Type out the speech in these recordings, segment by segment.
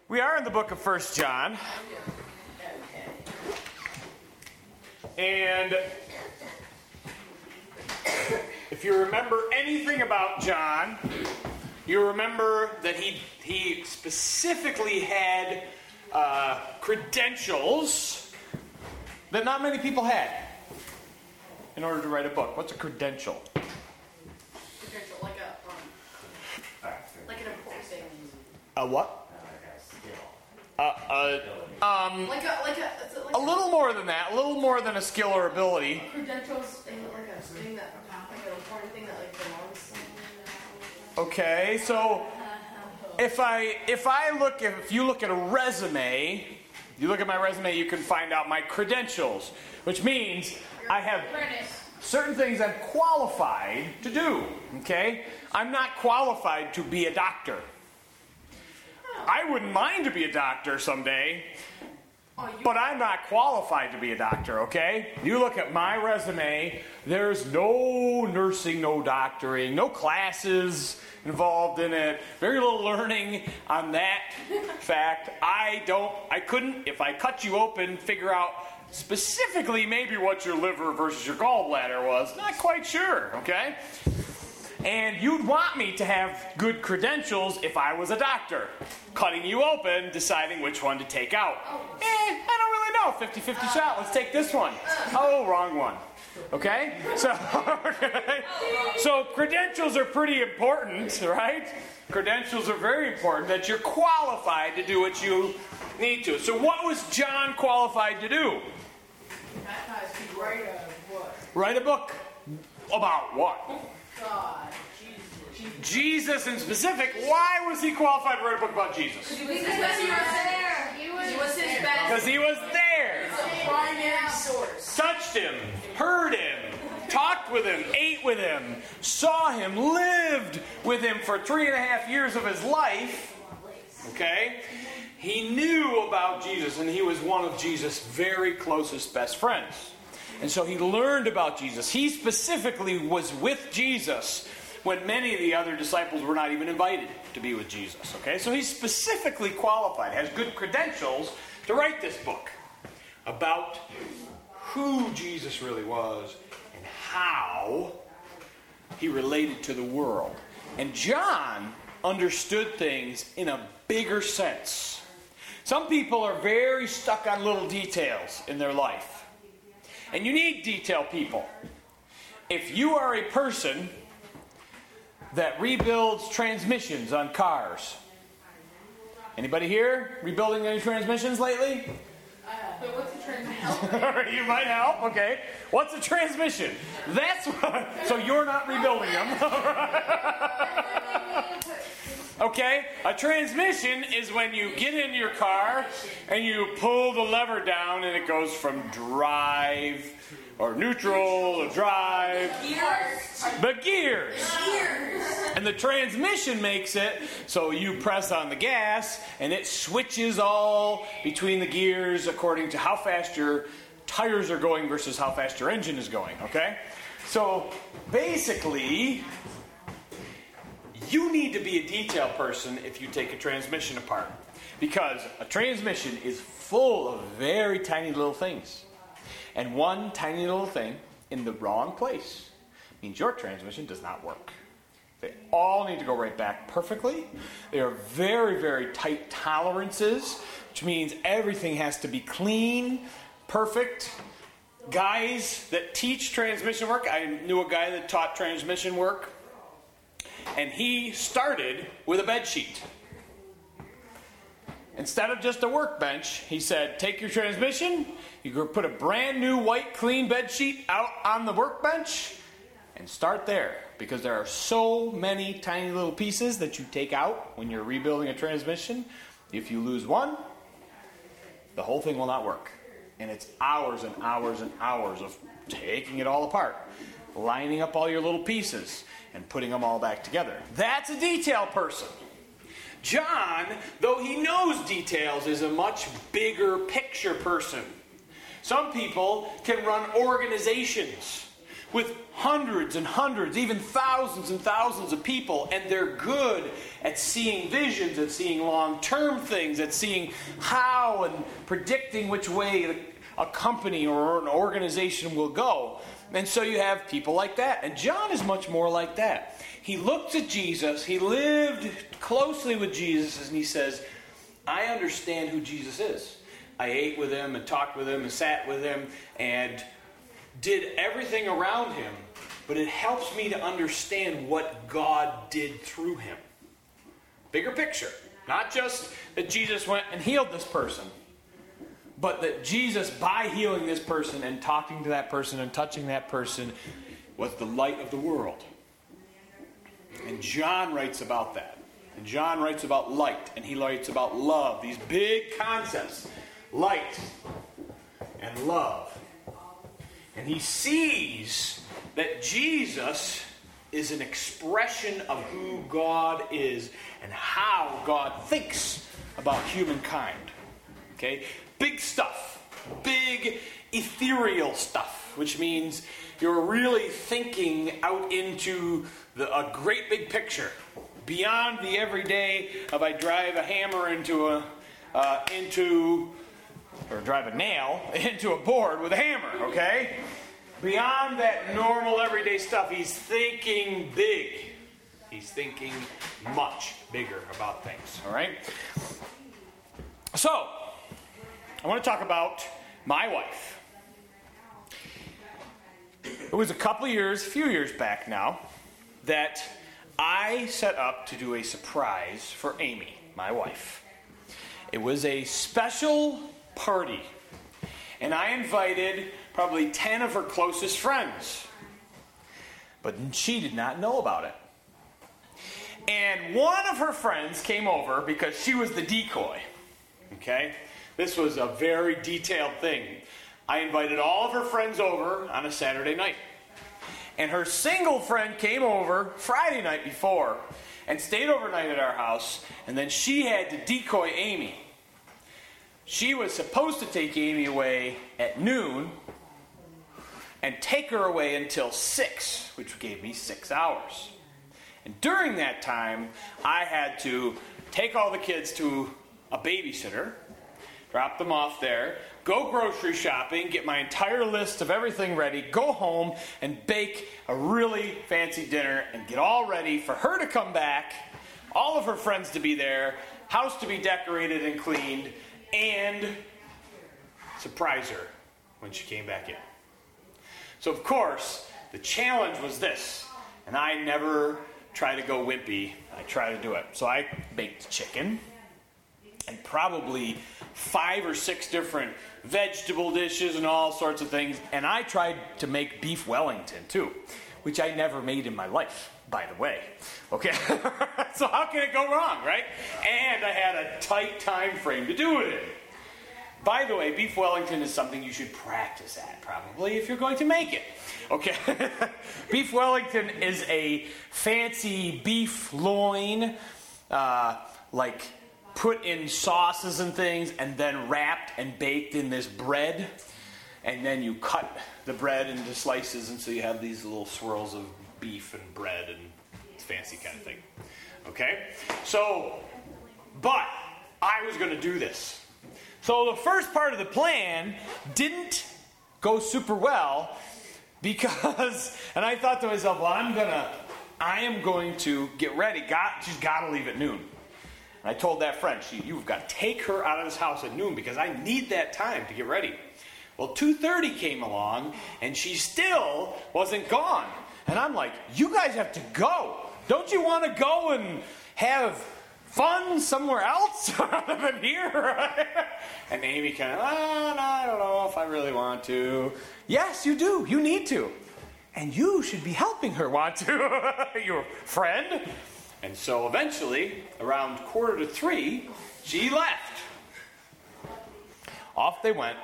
We are in the book of 1 John. And if you remember anything about John, you remember that he specifically had credentials that not many people had in order to write a book. What's a credential? Credential, like an important thing. A what? Like a little more than that. A little more than a skill or ability. Credentials, thing like a thing that, like an important thing that belongs somewhere. Okay, so if you look at a resume, you look at my resume, you can find out my credentials, which means I have certain things I'm qualified to do. Okay, I'm not qualified to be a doctor. I wouldn't mind to be a doctor someday, but I'm not qualified to be a doctor, okay? You look at my resume, there's no nursing, no doctoring, no classes involved in it, very little learning on that fact. I couldn't, if I cut you open, figure out specifically maybe what your liver versus your gallbladder was. Not quite sure, okay? And you'd want me to have good credentials if I was a doctor. Cutting you open, deciding which one to take out. I don't really know. 50-50 shot. Let's take this one. Oh, wrong one. Okay? So credentials are pretty important, right? Credentials are very important, that you're qualified to do what you need to. So what was John qualified to do? Write a book. About what? God, Jesus in specific. Why was he qualified to write a book about Jesus? Because he was there. He was his best. Because he was there. Primary source. Touched him, heard him, talked with him, ate with him, saw him, lived with him for 3.5 years of his life. Okay? He knew about Jesus, and he was one of Jesus' very closest best friends. And so he learned about Jesus. He specifically was with Jesus when many of the other disciples were not even invited to be with Jesus. Okay, so he's specifically qualified, has good credentials to write this book about who Jesus really was and how he related to the world. And John understood things in a bigger sense. Some people are very stuck on little details in their life. And you need detailed people. If you are a person that rebuilds transmissions on cars. Anybody here rebuilding any transmissions lately? But what's a transmission? You might help, okay. What's a transmission? That's what, so you're not rebuilding them. Okay, a transmission is when you get in your car and you pull the lever down and it goes from drive or neutral to drive. The gears. And the transmission makes it so you press on the gas and it switches all between the gears according to how fast your tires are going versus how fast your engine is going, okay? So basically, you need to be a detail person if you take a transmission apart. Because a transmission is full of very tiny little things. And one tiny little thing in the wrong place means your transmission does not work. They all need to go right back perfectly. They are very, very tight tolerances, which means everything has to be clean, perfect. Guys that teach transmission work, I knew a guy that taught transmission work. And he started with a bed sheet. Instead of just a workbench, he said, take your transmission, you go put a brand new white clean bed sheet out on the workbench, and start there. Because there are so many tiny little pieces that you take out when you're rebuilding a transmission. If you lose one, the whole thing will not work. And it's hours and hours and hours of taking it all apart, lining up all your little pieces, and putting them all back together. That's a detail person. John, though he knows details, is a much bigger picture person. Some people can run organizations with hundreds and hundreds, even thousands and thousands of people, and they're good at seeing visions, at seeing long-term things, at seeing how and predicting which way a company or an organization will go. And so you have people like that. And John is much more like that. He looked at Jesus, he lived closely with Jesus, and he says, I understand who Jesus is. I ate with him and talked with him and sat with him and did everything around him. But it helps me to understand what God did through him. Bigger picture. Not just that Jesus went and healed this person, but that Jesus, by healing this person and talking to that person and touching that person, was the light of the world. And John writes about that. And John writes about light, and he writes about love. These big concepts. Light and love. And he sees that Jesus is an expression of who God is and how God thinks about humankind. Okay? Big stuff. Big ethereal stuff. Which means you're really thinking out into a great big picture. Beyond the everyday of I drive a hammer or drive a nail into a board with a hammer, okay? Beyond that normal everyday stuff, he's thinking big. He's thinking much bigger about things, all right? So, I want to talk about my wife. It was a few years back now, that I set up to do a surprise for Amy, my wife. It was a special party, and I invited probably 10 of her closest friends, but she did not know about it. And one of her friends came over because she was the decoy. Okay? This was a very detailed thing. I invited all of her friends over on a Saturday night. And her single friend came over Friday night before and stayed overnight at our house, and then she had to decoy Amy. She was supposed to take Amy away at noon and take her away until 6, which gave me 6 hours. And during that time, I had to take all the kids to a babysitter, drop them off there, go grocery shopping, get my entire list of everything ready, go home and bake a really fancy dinner and get all ready for her to come back, all of her friends to be there, house to be decorated and cleaned, and surprise her when she came back in. So, of course, the challenge was this, and I never try to go wimpy. I try to do it. So I baked chicken and probably 5 or 6 different vegetable dishes and all sorts of things, and I tried to make beef Wellington, too, which I never made in my life, by the way. Okay? So how can it go wrong, right? And I had a tight time frame to do it in. By the way, beef Wellington is something you should practice at, probably, if you're going to make it. Okay? Beef Wellington is a fancy beef loin, put in sauces and things, and then wrapped and baked in this bread. And then you cut the bread into slices, and so you have these little swirls of beef and bread, and it's a fancy kind of thing. Okay? So, but I was going to do this. So the first part of the plan didn't go super well because, and I thought to myself, well, I am going to get ready. She's got to leave at noon. And I told that friend, you've got to take her out of this house at noon because I need that time to get ready. Well, 2:30 came along, and she still wasn't gone. And I'm like, you guys have to go. Don't you want to go and have fun somewhere else other than here? And Amy kind of, I don't know if I really want to. Yes, you do. You need to. And you should be helping her want to, your friend. And so eventually, around 2:45, she left. Off they went.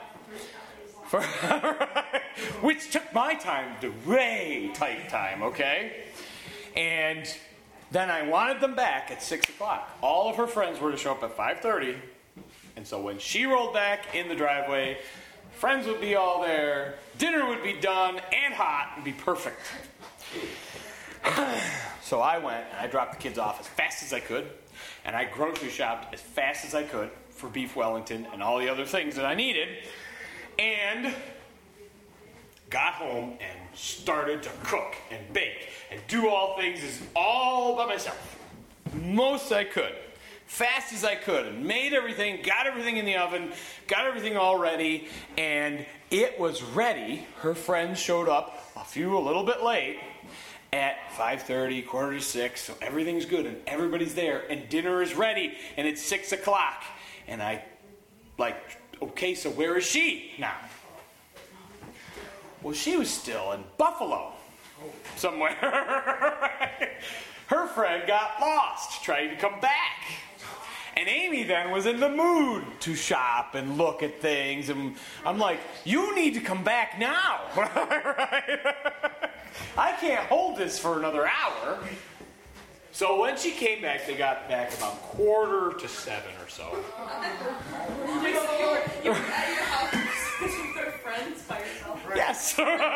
Which took my time to way tight time, okay? And then I wanted them back at 6 o'clock. All of her friends were to show up at 5:30. And so when she rolled back in the driveway, Friends would be all there. Dinner would be done and hot and be perfect. So I went and I dropped the kids off as fast as I could. And I grocery shopped as fast as I could for beef Wellington and all the other things that I needed. And got home and started to cook and bake and do all things all by myself. Most I could. Fast as I could. And made everything, got everything in the oven, got everything all ready, and it was ready. Her friends showed up, a little bit late, at 5:30, 5:45, so everything's good and everybody's there and dinner is ready and it's 6 o'clock. And I, okay, so where is she now? Well, she was still in Buffalo somewhere. Her friend got lost trying to come back. And Amy then was in the mood to shop and look at things. And I'm like, you need to come back now. I can't hold this for another hour. So when she came back, they got back about 6:45 or so. You were at your house with your friends by yourself, right? Yes.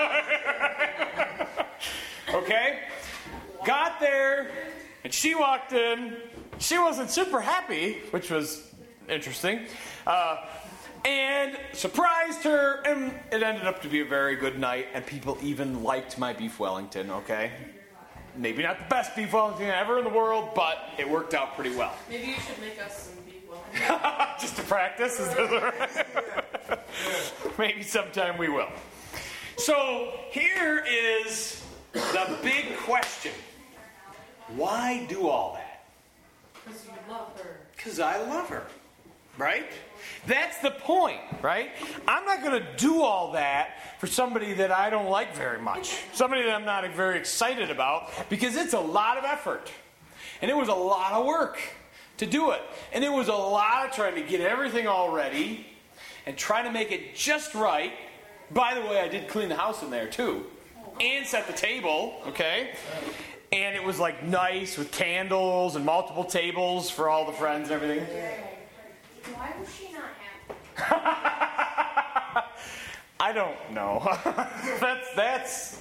Okay. Got there, and she walked in. She wasn't super happy, which was interesting. And surprised her, and it ended up to be a very good night, and people even liked my beef Wellington, okay? Maybe not the best beef Wellington ever in the world, but it worked out pretty well. Maybe you should make us some beef Wellington. Just to practice? Is that right? Maybe sometime we will. So here is the big question. Why do all that? Because you love her. Because I love her, right? That's the point, right? I'm not going to do all that for somebody that I don't like very much. Somebody that I'm not very excited about, because it's a lot of effort. And it was a lot of work to do it. And it was a lot of trying to get everything all ready and trying to make it just right. By the way, I did clean the house in there too. And set the table, okay? And it was like nice with candles and multiple tables for all the friends and everything. Why was she not happy? I don't know. that's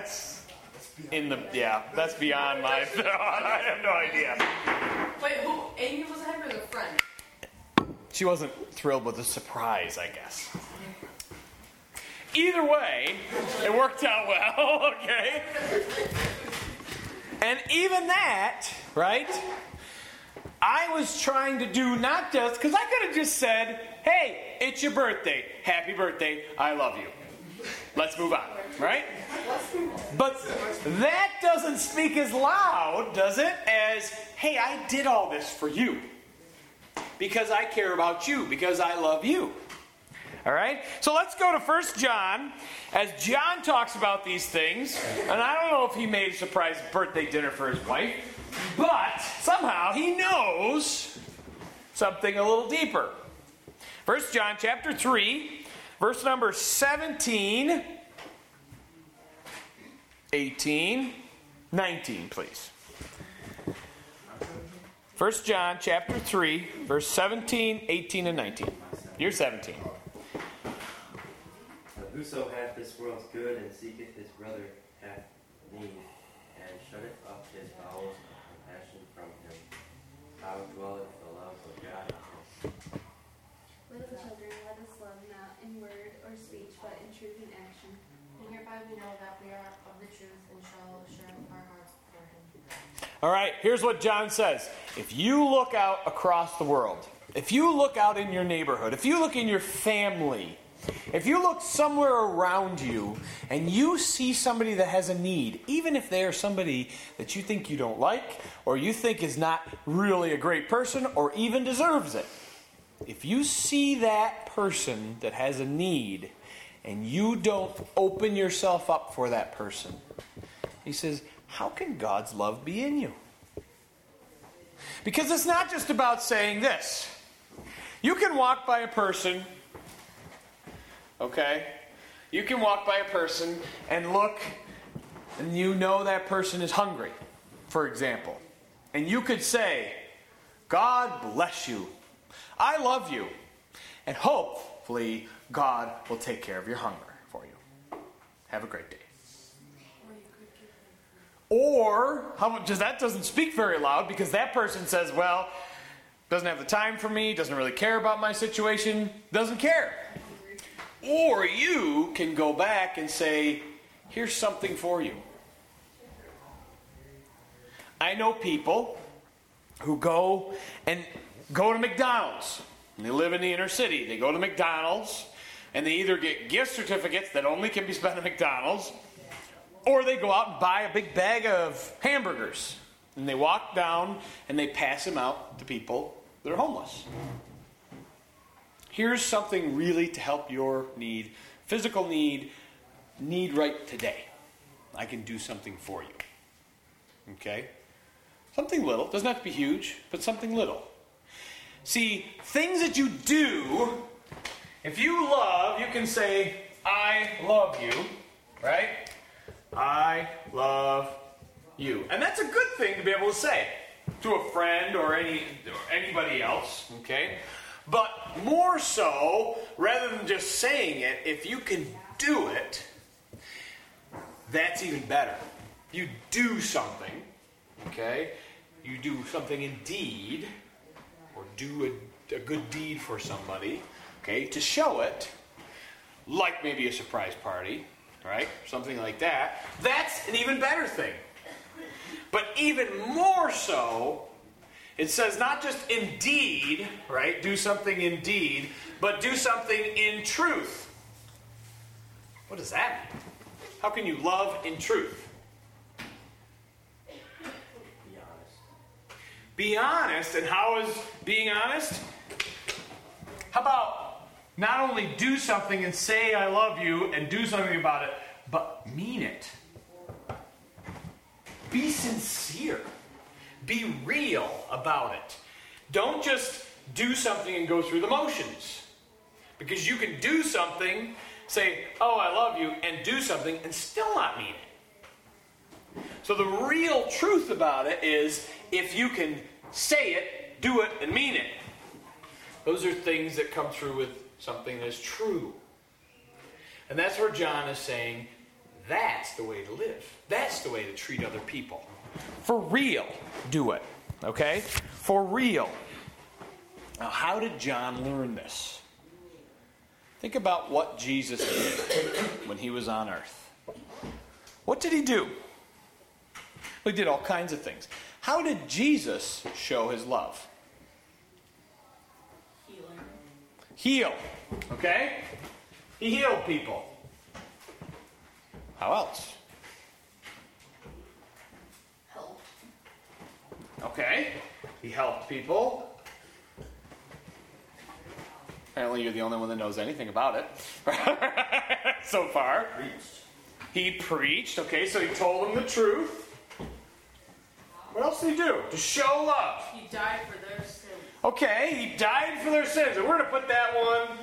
that's beyond my. I have no idea. Wait, who? Amy was happy with a friend. She wasn't thrilled with the surprise, I guess. Either way, it worked out well. Okay. And even that, right? I was trying to do not just, because I could have just said, hey, it's your birthday. Happy birthday. I love you. Let's move on, right? But that doesn't speak as loud, does it, as, hey, I did all this for you. Because I care about you. Because I love you. All right? So let's go to 1 John. As John talks about these things, and I don't know if he made a surprise birthday dinner for his wife, but somehow he knows something a little deeper. 1 John chapter 3, verse number 17, 18, 19, please. 1 John chapter 3, verse 17, 18, and 19. You're 17. Whoso hath this world's good and seeketh his brother hath need, and shutteth up his bowels of compassion from him. How dwelleth the love of God in him? Little children, let us love not in word or speech, but in truth and action. And hereby we know that we are of the truth and shall share our hearts for him. All right, here's what John says. If you look out across the world, if you look out in your neighborhood, if you look in your family, if you look somewhere around you and you see somebody that has a need, even if they are somebody that you think you don't like or you think is not really a great person or even deserves it, if you see that person that has a need and you don't open yourself up for that person, he says, how can God's love be in you? Because it's not just about saying this. You can walk by a person. Okay? You can walk by a person and look, and you know that person is hungry, for example. And you could say, God bless you. I love you. And hope hopefully God will take care of your hunger for you. Have a great day. Or, that doesn't speak very loud, because that person says, well, doesn't have the time for me, doesn't really care about my situation, doesn't care. Or you can go back and say, here's something for you. I know people who go to McDonald's. And they live in the inner city. They go to McDonald's, and they either get gift certificates that only can be spent at McDonald's, or they go out and buy a big bag of hamburgers. And they walk down and they pass them out to people that are homeless. Here's something really to help your need, physical need right today. I can do something for you. Okay? Something little. Doesn't have to be huge, but something little. See, things that you do, if you love, you can say, I love you, right? I love you. And that's a good thing to be able to say to a friend or anybody else, okay? But more so, rather than just saying it, if you can do it, that's even better. You do something, okay? You do something in deed, or do a good deed for somebody, okay, to show it, like maybe a surprise party, right? Something like that. That's an even better thing. But even more so, it says not just in deed, right? Do something in deed, but do something in truth. What does that mean? How can you love in truth? Be honest. Be honest, and how is being honest? How about not only do something and say I love you and do something about it, but mean it. Be sincere. Be real about it. Don't just do something and go through the motions. Because you can do something, say, oh, I love you, and do something and still not mean it. So the real truth about it is, if you can say it, do it, and mean it, those are things that come through with something that's true. And that's where John is saying, that's the way to live. That's the way to treat other people. For real, do it. Okay? For real. Now, how did John learn this? Think about what Jesus did when he was on earth. What did he do? He did all kinds of things. How did Jesus show his love? Heal. Okay? He healed people. How else? Help. Okay. He helped people. Apparently you're the only one that knows anything about it. So far. He preached. Okay, so he told them the truth. What else did he do? To show love. He died for their sins. Okay, he died for their sins. And we're going to put that one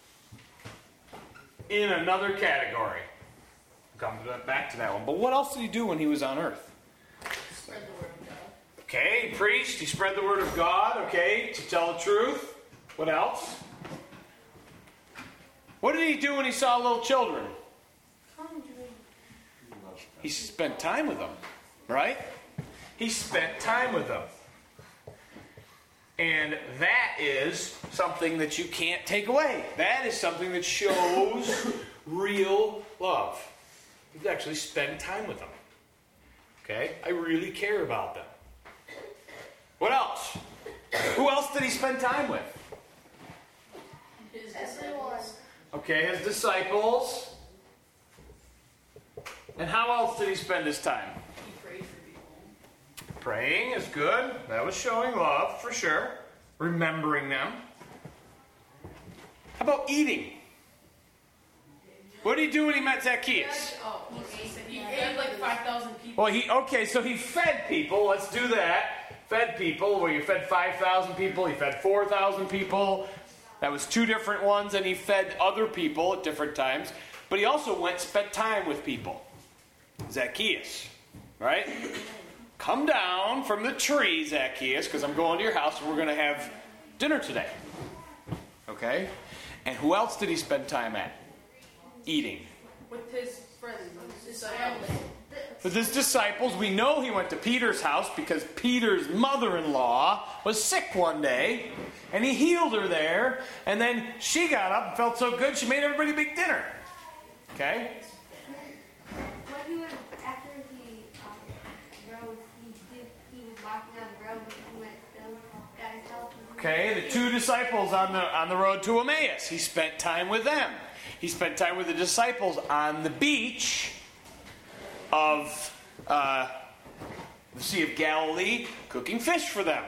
in another category. Come back to that one. But what else did he do when he was on earth? Spread the word of God. Okay, he preached. He spread the word of God. Okay, to tell the truth. What else? What did he do when he saw little children? He spent time with them. Right? He spent time with them. And that is something that you can't take away. That is something that shows real love. You actually spend time with them. Okay? I really care about them. What else? Who else did he spend time with? His disciples. Okay, his disciples. And how else did he spend his time? He prayed for people. Praying is good. That was showing love, for sure. Remembering them. How about eating? What did he do when he met Zacchaeus? He ate like 5,000 people. Well, so he fed people. Let's do that. Fed people. Well, you fed 5,000 people. He fed 4,000 people. That was two different ones. And he fed other people at different times. But he also went and spent time with people. Zacchaeus. Right? Come down from the tree, Zacchaeus, because I'm going to your house and we're going to have dinner today. Okay? And who else did he spend time at? Eating. With his friends, his disciples. With his disciples. We know he went to Peter's house because Peter's mother-in-law was sick one day. And he healed her there. And then she got up and felt so good she made everybody big dinner. Okay? When he was, after he rode, he was walking on the road and he went to those guys' house. Okay, the two disciples on the road to Emmaus. He spent time with them. He spent time with the disciples on the beach of the Sea of Galilee, cooking fish for them.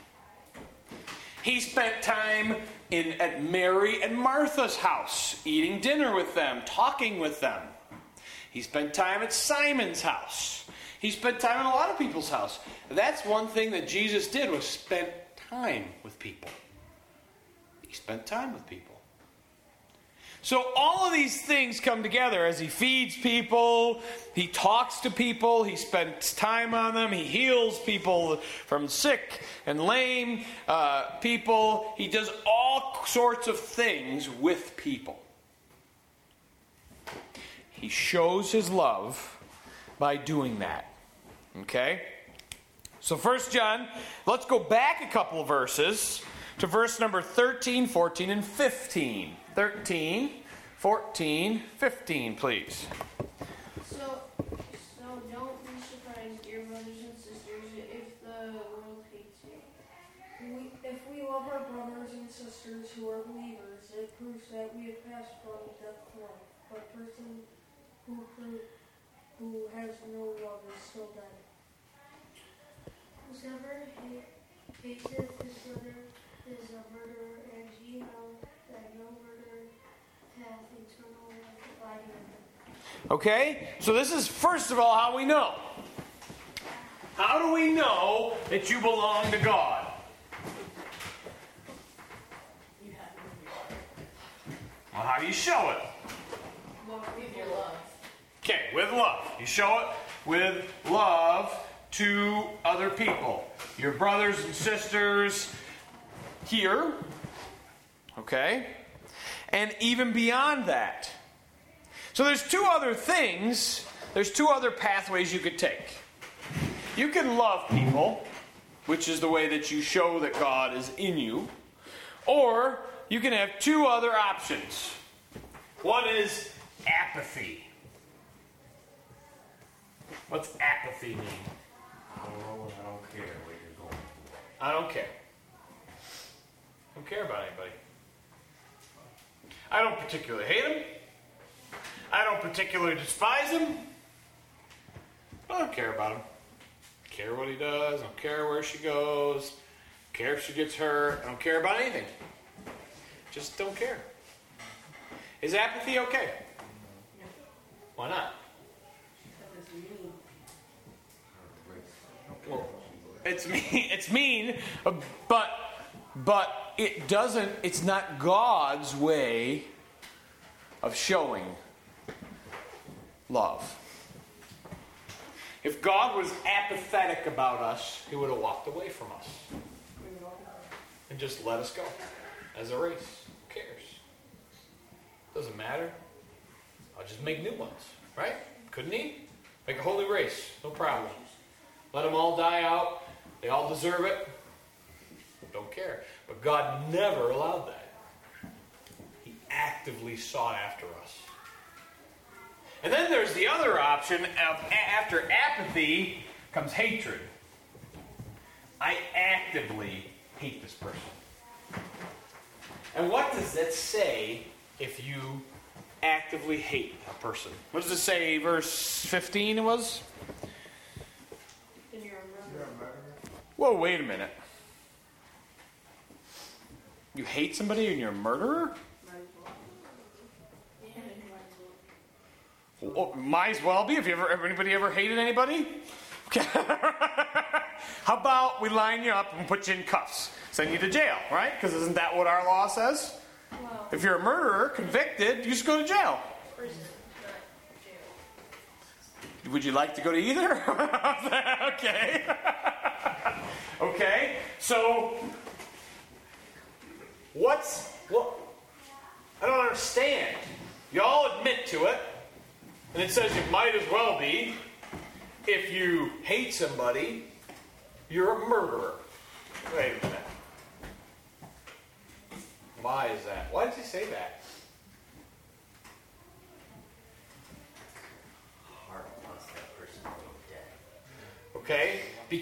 He spent time at Mary and Martha's house, eating dinner with them, talking with them. He spent time at Simon's house. He spent time in a lot of people's house. That's one thing that Jesus did, was spent time with people. He spent time with people. So all of these things come together as he feeds people, he talks to people, he spends time on them, he heals people from sick and lame people. He does all sorts of things with people. He shows his love by doing that. Okay? So 1 John, let's go back a couple of verses to verse number 13, 14, and 15. 13, 14, 15, please. So don't be surprised, dear brothers and sisters, if the world hates you. If we love our brothers and sisters who are believers, it proves that we have passed from death to life. But a person who has no love is still dead. Whosoever hateth his brother is a murderer, and ye know that no murderer hath eternal life abiding in him. Okay? So this is, first of all, how we know. How do we know that you belong to God? Well, how do you show it? With your love. Okay, with love. You show it with love to other people. Your brothers and sisters here. Okay? And even beyond that. So there's two other things. There's two other pathways you could take. You can love people, which is the way that you show that God is in you. Or you can have two other options. One is apathy. What's apathy mean? I don't care what you're going for. I don't care. I don't care about anybody. I don't particularly hate him. I don't particularly despise him. I don't care about him. I don't care what he does. I don't care where she goes. I don't care if she gets hurt. I don't care about anything. Just don't care. Is apathy okay? Why not? Well, it's mean, but it doesn't. It's not God's way of showing love. If God was apathetic about us, He would have walked away from us and just let us go as a race. Who cares? Doesn't matter. I'll just make new ones, right? Couldn't He? Make a holy race, no problem. Let them all die out. They all deserve it. Don't care. But God never allowed that. He actively sought after us. And then there's the other option of after apathy comes hatred. I actively hate this person. And what does that say if you actively hate a person? What does it say, verse 15 it was? Whoa, wait a minute. You hate somebody and you're a murderer? Well, might as well be. Have anybody ever hated anybody? Okay. How about we line you up and put you in cuffs? Send you to jail, right? Because isn't that what our law says? Well, If you're a murderer, convicted, you just go to jail. Prison, not jail. Would you like to go to either? Okay. Okay. So, I don't understand. You all admit to it. And it says it might as well be. If you hate somebody, you're a murderer. Wait a minute. Why is that? Why does he say that? Heart wants that person to be dead. Okay?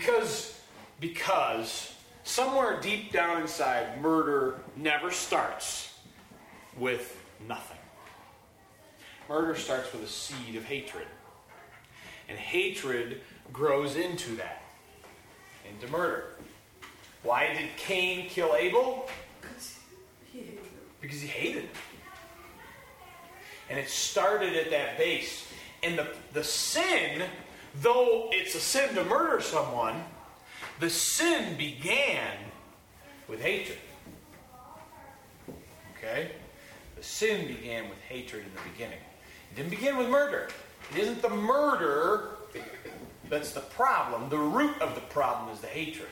Because somewhere deep down inside, murder never starts with nothing. Murder starts with a seed of hatred. And hatred grows into that, into murder. Why did Cain kill Abel? Because he hated him. And it started at that base. And the sin, though it's a sin to murder someone, the sin began with hatred. Okay? The sin began with hatred in the beginning. It didn't begin with murder. It isn't the murder that's the problem. The root of the problem is the hatred.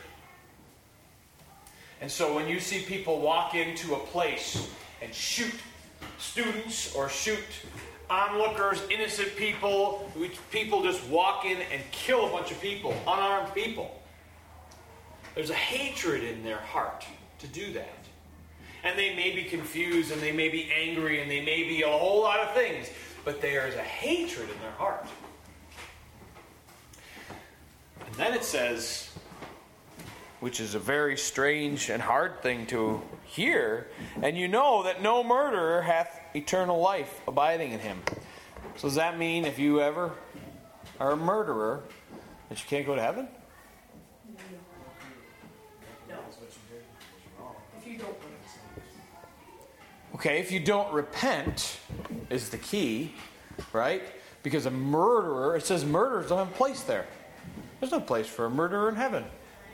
And so when you see people walk into a place and shoot students or shoot onlookers, innocent people just walk in and kill a bunch of people, unarmed people, there's a hatred in their heart to do that. And they may be confused and they may be angry and they may be a whole lot of things, but there is a hatred in their heart. And then it says, which is a very strange and hard thing to hear, and you know that no murderer hath eternal life abiding in him. So does that mean if you ever are a murderer, that you can't go to heaven? No. If you don't. Okay, if you don't repent is the key, right? Because a murderer, it says murderers don't have a place there. There's no place for a murderer in heaven.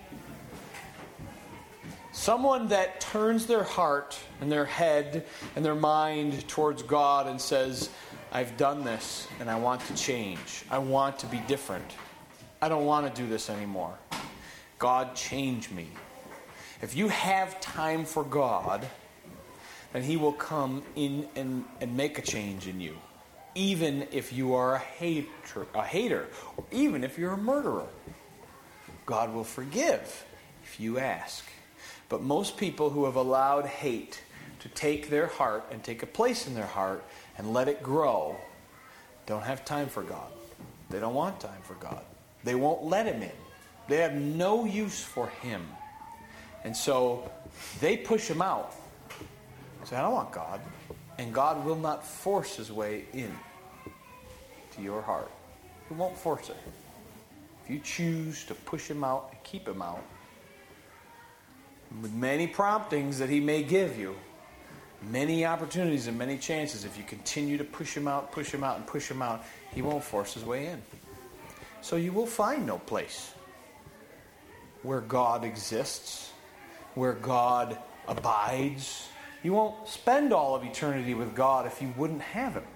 Someone that turns their heart and their head and their mind towards God and says, I've done this and I want to change. I want to be different. I don't want to do this anymore. God, change me. If you have time for God, then He will come in and make a change in you. Even if you are a hater, or even if you're a murderer. God will forgive if you ask. But most people who have allowed hate to take their heart and take a place in their heart and let it grow don't have time for God. They don't want time for God. They won't let Him in. They have no use for Him. And so they push Him out. Say, I don't want God. And God will not force His way in to your heart. He won't force it. If you choose to push Him out and keep Him out, with many promptings that He may give you, many opportunities and many chances, if you continue to push Him out, and push Him out, He won't force His way in. So you will find no place where God exists, where God abides. You won't spend all of eternity with God if you wouldn't have Him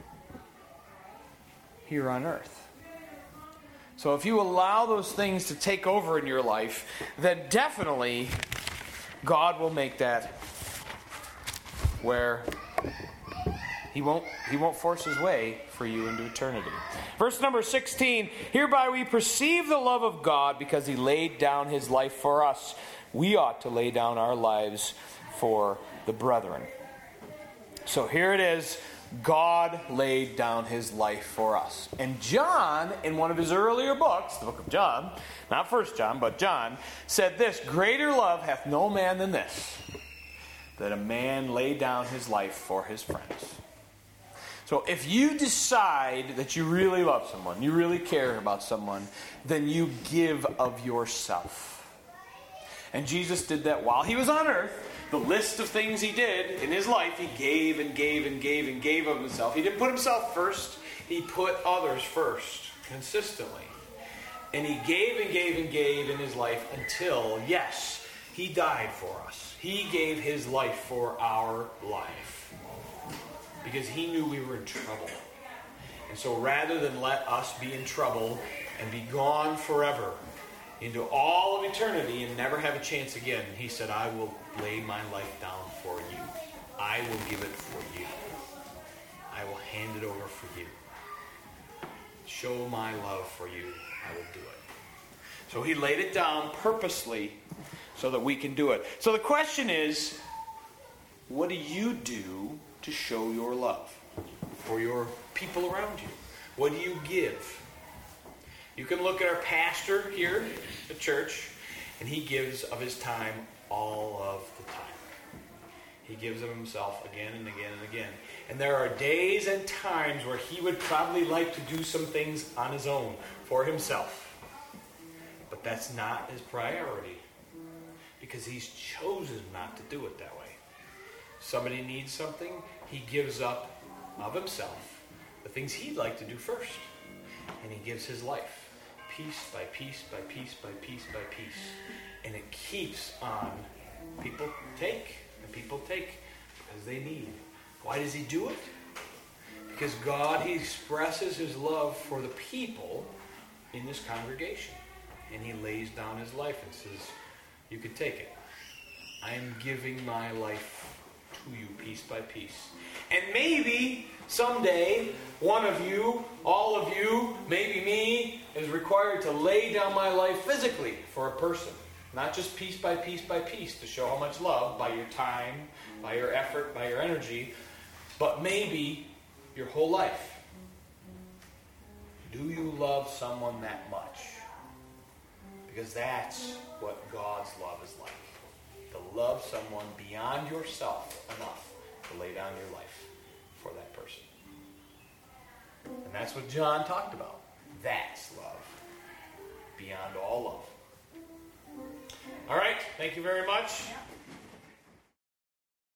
here on earth. So if you allow those things to take over in your life, then definitely God will make that where He won't force His way for you into eternity. Verse number 16, hereby we perceive the love of God because He laid down His life for us. We ought to lay down our lives for the brethren. So here it is. God laid down His life for us. And John, in one of his earlier books, the book of John, not 1 John, but John, said this, greater love hath no man than this, that a man lay down his life for his friends. So if you decide that you really love someone, you really care about someone, then you give of yourself. And Jesus did that while He was on earth. The list of things He did in His life, He gave and gave and gave and gave of Himself. He didn't put Himself first. He put others first, consistently. And He gave and gave and gave in His life until, yes, He died for us. He gave His life for our life. Because He knew we were in trouble. And so rather than let us be in trouble and be gone forever into all of eternity and never have a chance again, He said, I will lay my life down for you. I I will give it for you. I will hand it over for you. Show my love for you. I will do it. So he laid it down purposely so that we can do it. So the question is, what do you do to show your love for your people around you? What do you give? You can look at our pastor here at church, and he gives of his time all of the time. He gives of himself again and again and again. And there are days and times where he would probably like to do some things on his own, for himself. But that's not his priority, because he's chosen not to do it that way. Somebody needs something, he gives up of himself the things he'd like to do first. And he gives his life, piece by piece by piece by piece by piece. And it keeps on. People take, and people take because they need. Why does he do it? Because God, he expresses his love for the people in this congregation. And he lays down his life and says, you can take it. I am giving my life to you piece by piece. And maybe someday, one of you, all of you, maybe me, is required to lay down my life physically for a person. Not just piece by piece by piece to show how much love by your time, by your effort, by your energy, but maybe your whole life. Do you love someone that much? Because that's what God's love is like. To love someone beyond yourself enough to lay down your life for that person. And that's what John talked about. That's love. Beyond all love. All right, thank you very much.